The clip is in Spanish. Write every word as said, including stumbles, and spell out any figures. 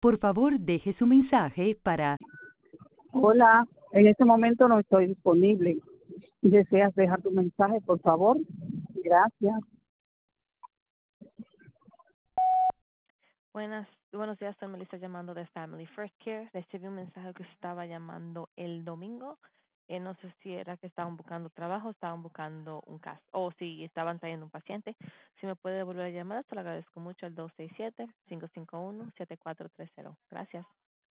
Por favor, deje su mensaje para... Hola, en este momento no estoy disponible. ¿Deseas dejar tu mensaje, por favor? Gracias. Buenas, buenos días, soy Melissa llamando de Family First Care. Recibí un mensaje que estaba llamando el domingo. Eh, no sé si era que estaban buscando trabajo, estaban buscando un caso, o si estaban trayendo un paciente. Si me puede volver a llamar, te lo agradezco mucho, el dos seis siete, cinco cinco uno, siete cuatro tres cero. Gracias.